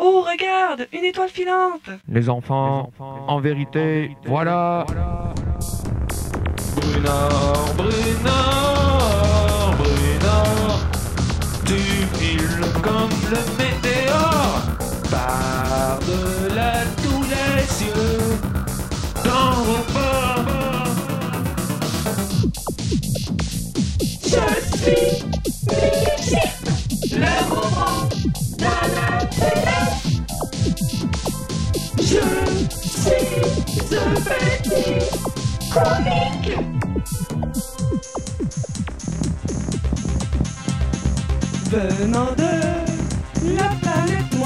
Oh, regarde, une étoile filante. Les enfants, en vérité, voilà. Brunard, Brunard, Brunard, tu files comme le météore, par-delà tous les cieux, dans vos pas. Je suis Brigitte, le roman dans la télé. Je suis un petit comique. Venant de la planète